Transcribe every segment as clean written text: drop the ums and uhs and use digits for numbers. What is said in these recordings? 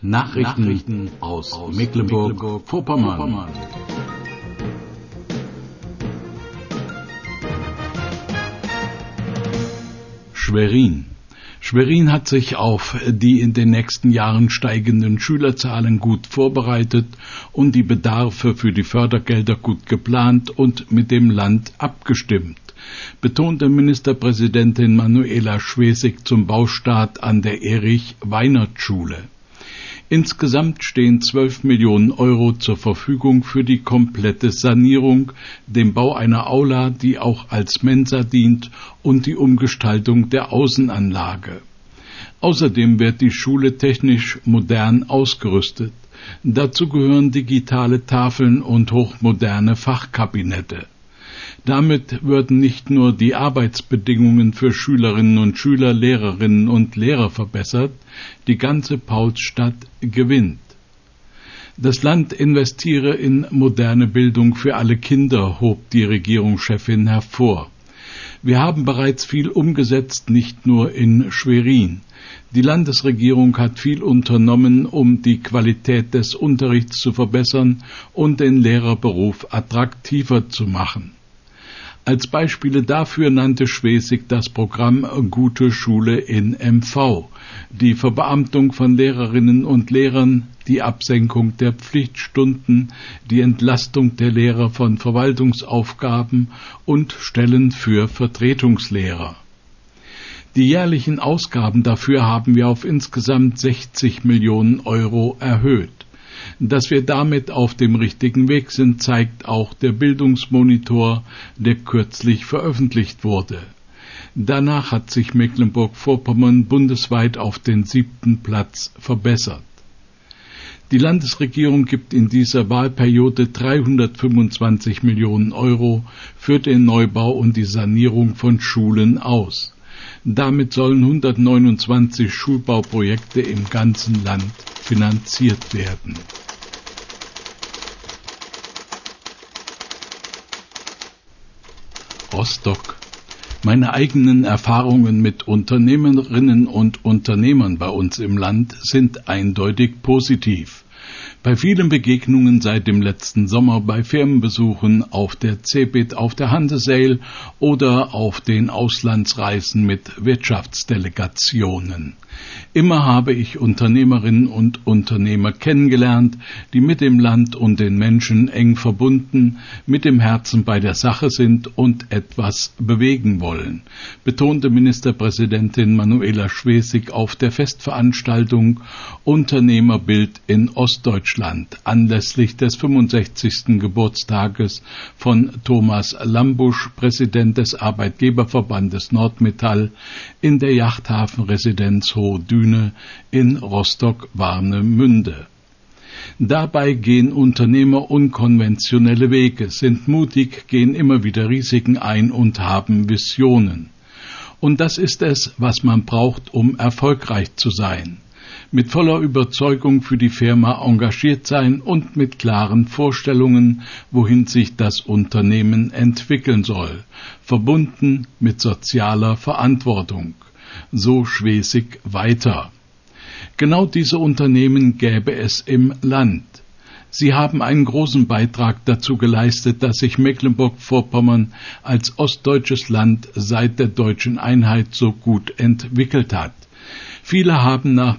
Nachrichten aus Mecklenburg-Vorpommern. Schwerin hat sich auf die in den nächsten Jahren steigenden Schülerzahlen gut vorbereitet und die Bedarfe für die Fördergelder gut geplant und mit dem Land abgestimmt, betonte Ministerpräsidentin Manuela Schwesig zum Baustart an der Erich-Weinert-Schule. Insgesamt stehen 12 Millionen Euro zur Verfügung für die komplette Sanierung, den Bau einer Aula, die auch als Mensa dient, und die Umgestaltung der Außenanlage. Außerdem wird die Schule technisch modern ausgerüstet. Dazu gehören digitale Tafeln und hochmoderne Fachkabinette. Damit würden nicht nur die Arbeitsbedingungen für Schülerinnen und Schüler, Lehrerinnen und Lehrer verbessert, die ganze Paulsstadt gewinnt. Das Land investiere in moderne Bildung für alle Kinder, hob die Regierungschefin hervor. Wir haben bereits viel umgesetzt, nicht nur in Schwerin. Die Landesregierung hat viel unternommen, um die Qualität des Unterrichts zu verbessern und den Lehrerberuf attraktiver zu machen. Als Beispiele dafür nannte Schwesig das Programm Gute Schule in MV, die Verbeamtung von Lehrerinnen und Lehrern, die Absenkung der Pflichtstunden, die Entlastung der Lehrer von Verwaltungsaufgaben und Stellen für Vertretungslehrer. Die jährlichen Ausgaben dafür haben wir auf insgesamt 60 Millionen Euro erhöht. Dass wir damit auf dem richtigen Weg sind, zeigt auch der Bildungsmonitor, der kürzlich veröffentlicht wurde. Danach hat sich Mecklenburg-Vorpommern bundesweit auf den 7. Platz verbessert. Die Landesregierung gibt in dieser Wahlperiode 325 Millionen Euro für den Neubau und die Sanierung von Schulen aus. Damit sollen 129 Schulbauprojekte im ganzen Land finanziert werden. Rostock. Meine eigenen Erfahrungen mit Unternehmerinnen und Unternehmern bei uns im Land sind eindeutig positiv. Bei vielen Begegnungen seit dem letzten Sommer, bei Firmenbesuchen auf der CeBIT, auf der Hansesail oder auf den Auslandsreisen mit Wirtschaftsdelegationen. Immer habe ich Unternehmerinnen und Unternehmer kennengelernt, die mit dem Land und den Menschen eng verbunden, mit dem Herzen bei der Sache sind und etwas bewegen wollen, betonte Ministerpräsidentin Manuela Schwesig auf der Festveranstaltung Unternehmerbild in Ostdeutschland anlässlich des 65. Geburtstages von Thomas Lambusch, Präsident des Arbeitgeberverbandes Nordmetall, in der Yachthafenresidenz Hohe Düne in Rostock-Warnemünde. Dabei gehen Unternehmer unkonventionelle Wege, sind mutig, gehen immer wieder Risiken ein und haben Visionen. Und das ist es, was man braucht, um erfolgreich zu sein. Mit voller Überzeugung für die Firma engagiert sein und mit klaren Vorstellungen, wohin sich das Unternehmen entwickeln soll, verbunden mit sozialer Verantwortung. So Schwesig weiter. Genau diese Unternehmen gäbe es im Land. Sie haben einen großen Beitrag dazu geleistet, dass sich Mecklenburg-Vorpommern als ostdeutsches Land seit der deutschen Einheit so gut entwickelt hat. Viele haben nach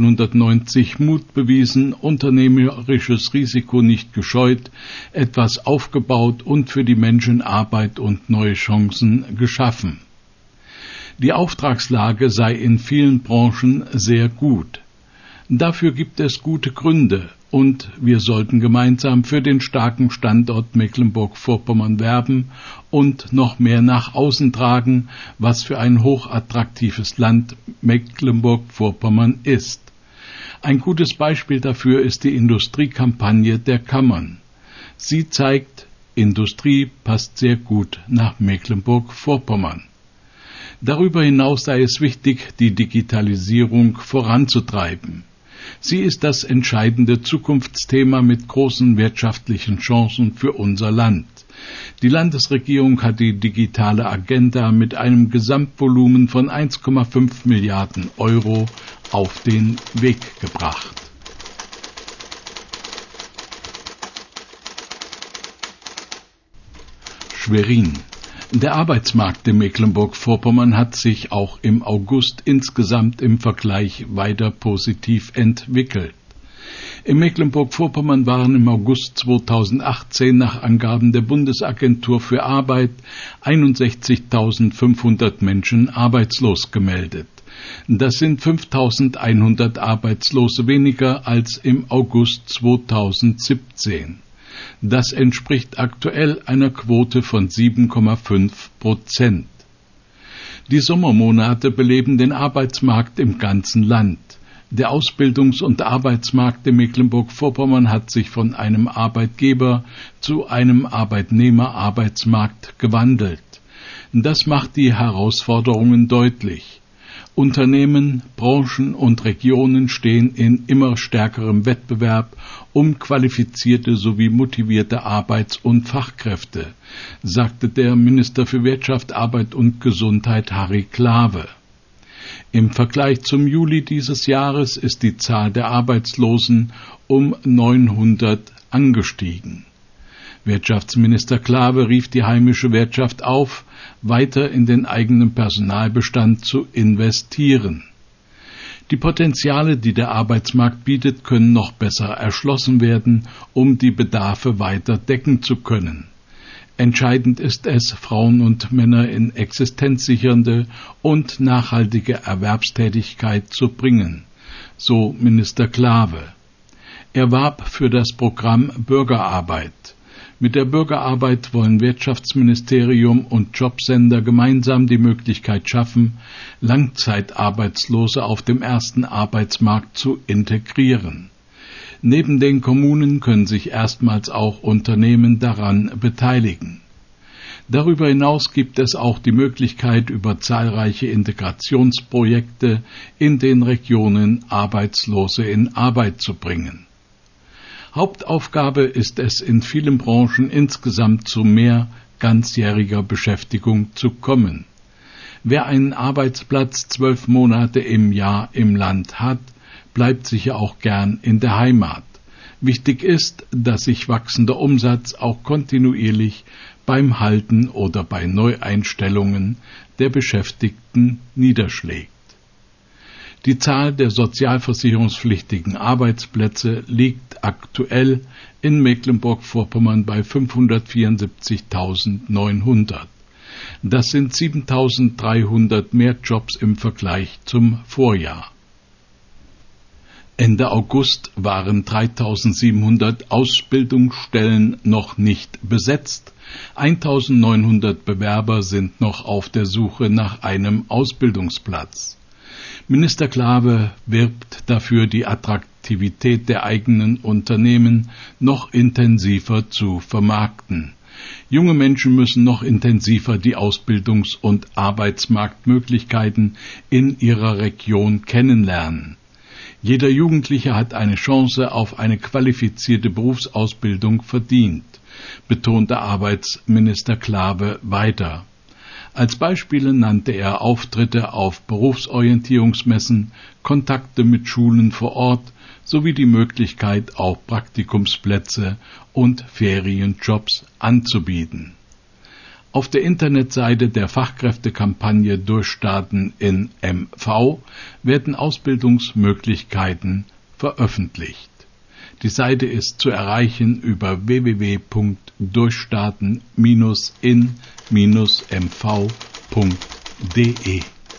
1990 Mut bewiesen, unternehmerisches Risiko nicht gescheut, etwas aufgebaut und für die Menschen Arbeit und neue Chancen geschaffen. Die Auftragslage sei in vielen Branchen sehr gut. Dafür gibt es gute Gründe und wir sollten gemeinsam für den starken Standort Mecklenburg-Vorpommern werben und noch mehr nach außen tragen, was für ein hochattraktives Land Mecklenburg-Vorpommern ist. Ein gutes Beispiel dafür ist die Industriekampagne der Kammern. Sie zeigt, Industrie passt sehr gut nach Mecklenburg-Vorpommern. Darüber hinaus sei es wichtig, die Digitalisierung voranzutreiben. Sie ist das entscheidende Zukunftsthema mit großen wirtschaftlichen Chancen für unser Land. Die Landesregierung hat die digitale Agenda mit einem Gesamtvolumen von 1,5 Milliarden Euro auf den Weg gebracht. Schwerin. Der Arbeitsmarkt in Mecklenburg-Vorpommern hat sich auch im August insgesamt im Vergleich weiter positiv entwickelt. In Mecklenburg-Vorpommern waren im August 2018 nach Angaben der Bundesagentur für Arbeit 61.500 Menschen arbeitslos gemeldet. Das sind 5.100 Arbeitslose weniger als im August 2017. Das entspricht aktuell einer Quote von 7,5%. Die Sommermonate beleben den Arbeitsmarkt im ganzen Land. Der Ausbildungs- und Arbeitsmarkt in Mecklenburg-Vorpommern hat sich von einem Arbeitgeber- zu einem Arbeitnehmer-Arbeitsmarkt gewandelt. Das macht die Herausforderungen deutlich. Unternehmen, Branchen und Regionen stehen in immer stärkerem Wettbewerb um qualifizierte sowie motivierte Arbeits- und Fachkräfte, sagte der Minister für Wirtschaft, Arbeit und Gesundheit Harry Klave. Im Vergleich zum Juli dieses Jahres ist die Zahl der Arbeitslosen um 900 angestiegen. Wirtschaftsminister Klave rief die heimische Wirtschaft auf, weiter in den eigenen Personalbestand zu investieren. Die Potenziale, die der Arbeitsmarkt bietet, können noch besser erschlossen werden, um die Bedarfe weiter decken zu können. Entscheidend ist es, Frauen und Männer in existenzsichernde und nachhaltige Erwerbstätigkeit zu bringen, so Minister Klave. Er warb für das Programm Bürgerarbeit. Mit der Bürgerarbeit wollen Wirtschaftsministerium und Jobcenter gemeinsam die Möglichkeit schaffen, Langzeitarbeitslose auf dem ersten Arbeitsmarkt zu integrieren. Neben den Kommunen können sich erstmals auch Unternehmen daran beteiligen. Darüber hinaus gibt es auch die Möglichkeit, über zahlreiche Integrationsprojekte in den Regionen Arbeitslose in Arbeit zu bringen. Hauptaufgabe ist es in vielen Branchen insgesamt zu mehr ganzjähriger Beschäftigung zu kommen. Wer einen Arbeitsplatz 12 Monate im Jahr im Land hat, bleibt sicher auch gern in der Heimat. Wichtig ist, dass sich wachsender Umsatz auch kontinuierlich beim Halten oder bei Neueinstellungen der Beschäftigten niederschlägt. Die Zahl der sozialversicherungspflichtigen Arbeitsplätze liegt aktuell in Mecklenburg-Vorpommern bei 574.900. Das sind 7.300 mehr Jobs im Vergleich zum Vorjahr. Ende August waren 3.700 Ausbildungsstellen noch nicht besetzt. 1.900 Bewerber sind noch auf der Suche nach einem Ausbildungsplatz. Minister Klave wirbt dafür, die Attraktivität der eigenen Unternehmen noch intensiver zu vermarkten. Junge Menschen müssen noch intensiver die Ausbildungs- und Arbeitsmarktmöglichkeiten in ihrer Region kennenlernen. Jeder Jugendliche hat eine Chance auf eine qualifizierte Berufsausbildung verdient, betonte Arbeitsminister Klave weiter. Als Beispiele nannte er Auftritte auf Berufsorientierungsmessen, Kontakte mit Schulen vor Ort sowie die Möglichkeit, auch Praktikumsplätze und Ferienjobs anzubieten. Auf der Internetseite der Fachkräftekampagne Durchstarten in MV werden Ausbildungsmöglichkeiten veröffentlicht. Die Seite ist zu erreichen über www.durchstarten-in-mv.de.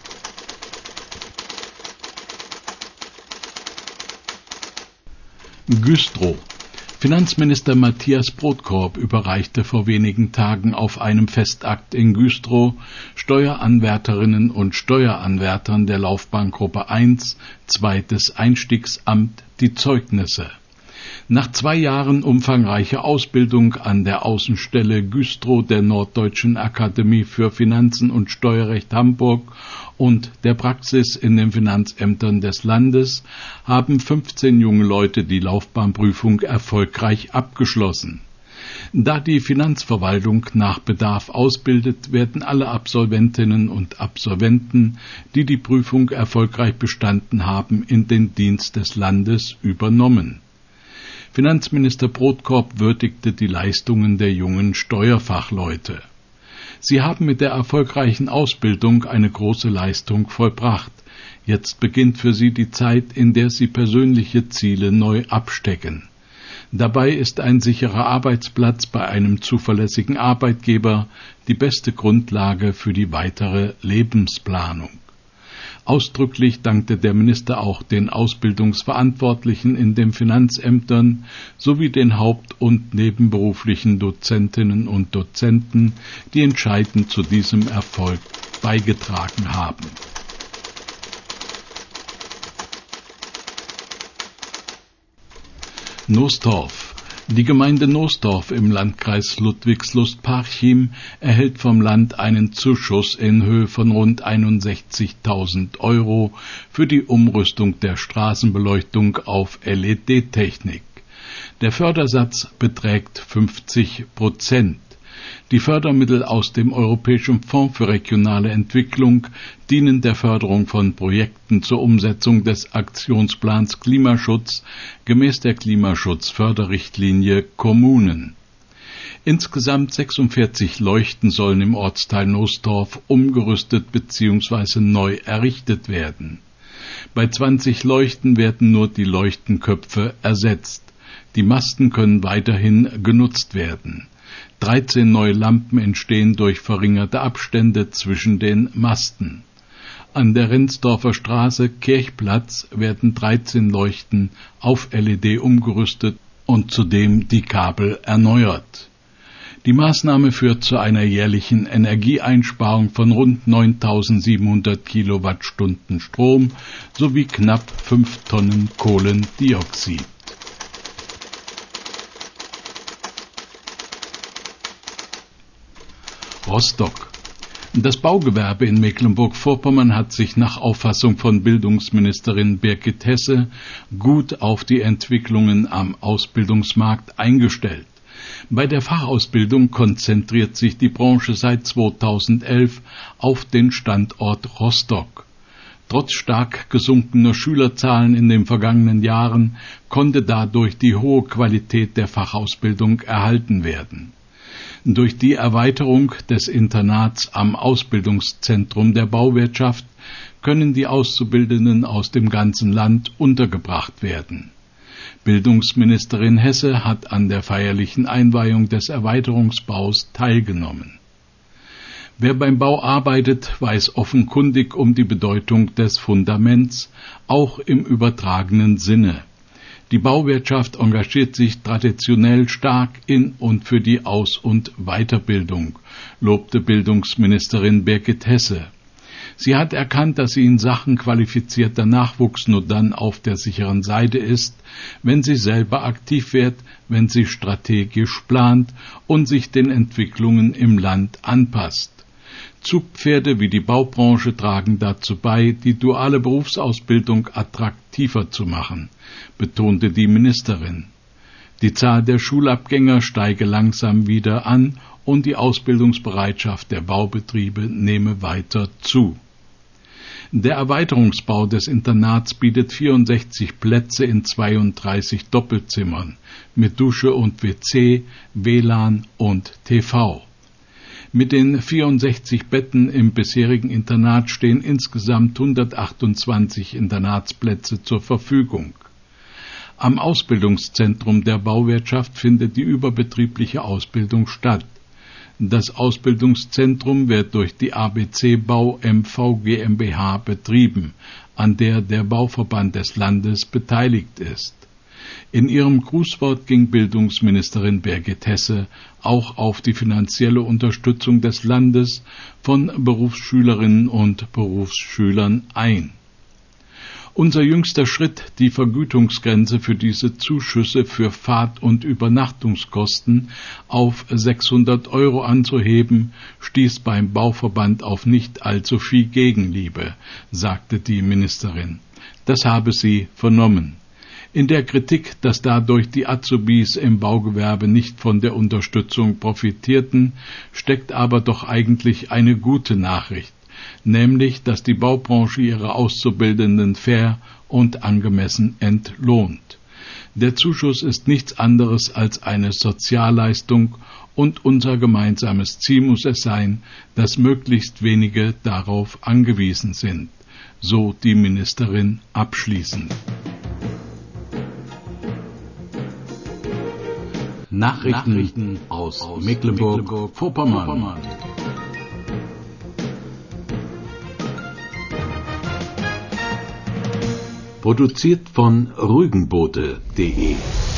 Güstrow. Finanzminister Matthias Brotkorb überreichte vor wenigen Tagen auf einem Festakt in Güstrow Steueranwärterinnen und Steueranwärtern der Laufbahngruppe 1, zweites Einstiegsamt, die Zeugnisse. Nach 2 Jahren umfangreicher Ausbildung an der Außenstelle Güstrow der Norddeutschen Akademie für Finanzen und Steuerrecht Hamburg und der Praxis in den Finanzämtern des Landes haben 15 junge Leute die Laufbahnprüfung erfolgreich abgeschlossen. Da die Finanzverwaltung nach Bedarf ausbildet, werden alle Absolventinnen und Absolventen, die die Prüfung erfolgreich bestanden haben, in den Dienst des Landes übernommen. Finanzminister Brotkorb würdigte die Leistungen der jungen Steuerfachleute. Sie haben mit der erfolgreichen Ausbildung eine große Leistung vollbracht. Jetzt beginnt für Sie die Zeit, in der Sie persönliche Ziele neu abstecken. Dabei ist ein sicherer Arbeitsplatz bei einem zuverlässigen Arbeitgeber die beste Grundlage für die weitere Lebensplanung. Ausdrücklich dankte der Minister auch den Ausbildungsverantwortlichen in den Finanzämtern sowie den haupt- und nebenberuflichen Dozentinnen und Dozenten, die entscheidend zu diesem Erfolg beigetragen haben. Noesdorf. Die Gemeinde Noesdorf im Landkreis Ludwigslust-Parchim erhält vom Land einen Zuschuss in Höhe von rund 61.000 € für die Umrüstung der Straßenbeleuchtung auf LED-Technik. Der Fördersatz beträgt 50%. Die Fördermittel aus dem Europäischen Fonds für regionale Entwicklung dienen der Förderung von Projekten zur Umsetzung des Aktionsplans Klimaschutz gemäß der Klimaschutzförderrichtlinie Kommunen. Insgesamt 46 Leuchten sollen im Ortsteil Noesdorf umgerüstet bzw. neu errichtet werden. Bei 20 Leuchten werden nur die Leuchtenköpfe ersetzt. Die Masten können weiterhin genutzt werden. 13 neue Lampen entstehen durch verringerte Abstände zwischen den Masten. An der Rendsdorfer Straße Kirchplatz werden 13 Leuchten auf LED umgerüstet und zudem die Kabel erneuert. Die Maßnahme führt zu einer jährlichen Energieeinsparung von rund 9.700 Kilowattstunden Strom sowie knapp 5 Tonnen Kohlendioxid. Rostock. Das Baugewerbe in Mecklenburg-Vorpommern hat sich nach Auffassung von Bildungsministerin Birgit Hesse gut auf die Entwicklungen am Ausbildungsmarkt eingestellt. Bei der Fachausbildung konzentriert sich die Branche seit 2011 auf den Standort Rostock. Trotz stark gesunkener Schülerzahlen in den vergangenen Jahren konnte dadurch die hohe Qualität der Fachausbildung erhalten werden. Durch die Erweiterung des Internats am Ausbildungszentrum der Bauwirtschaft können die Auszubildenden aus dem ganzen Land untergebracht werden. Bildungsministerin Hesse hat an der feierlichen Einweihung des Erweiterungsbaus teilgenommen. Wer beim Bau arbeitet, weiß offenkundig um die Bedeutung des Fundaments, auch im übertragenen Sinne. Die Bauwirtschaft engagiert sich traditionell stark in und für die Aus- und Weiterbildung, lobte Bildungsministerin Birgit Hesse. Sie hat erkannt, dass sie in Sachen qualifizierter Nachwuchs nur dann auf der sicheren Seite ist, wenn sie selber aktiv wird, wenn sie strategisch plant und sich den Entwicklungen im Land anpasst. Zugpferde wie die Baubranche tragen dazu bei, die duale Berufsausbildung attraktiver zu machen, betonte die Ministerin. Die Zahl der Schulabgänger steige langsam wieder an und die Ausbildungsbereitschaft der Baubetriebe nehme weiter zu. Der Erweiterungsbau des Internats bietet 64 Plätze in 32 Doppelzimmern mit Dusche und WC, WLAN und TV. Mit den 64 Betten im bisherigen Internat stehen insgesamt 128 Internatsplätze zur Verfügung. Am Ausbildungszentrum der Bauwirtschaft findet die überbetriebliche Ausbildung statt. Das Ausbildungszentrum wird durch die ABC Bau MV GmbH betrieben, an der der Bauverband des Landes beteiligt ist. In ihrem Grußwort ging Bildungsministerin Birgit Hesse auch auf die finanzielle Unterstützung des Landes von Berufsschülerinnen und Berufsschülern ein. Unser jüngster Schritt, die Vergütungsgrenze für diese Zuschüsse für Fahrt- und Übernachtungskosten auf 600 € anzuheben, stieß beim Bauverband auf nicht allzu viel Gegenliebe, sagte die Ministerin. Das habe sie vernommen. In der Kritik, dass dadurch die Azubis im Baugewerbe nicht von der Unterstützung profitierten, steckt aber doch eigentlich eine gute Nachricht, nämlich, dass die Baubranche ihre Auszubildenden fair und angemessen entlohnt. Der Zuschuss ist nichts anderes als eine Sozialleistung und unser gemeinsames Ziel muss es sein, dass möglichst wenige darauf angewiesen sind, so die Ministerin abschließend. Nachrichten aus Mecklenburg-Vorpommern. Produziert von rügenbote.de